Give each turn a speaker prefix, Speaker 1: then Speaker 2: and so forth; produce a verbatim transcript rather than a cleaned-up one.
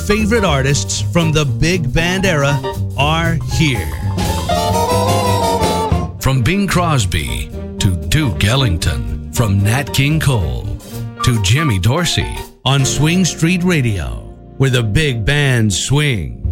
Speaker 1: favorite artists from the big band era are here. From Bing Crosby to Duke Ellington, from Nat King Cole to Jimmy Dorsey on Swing Street Radio, where the big bands swing.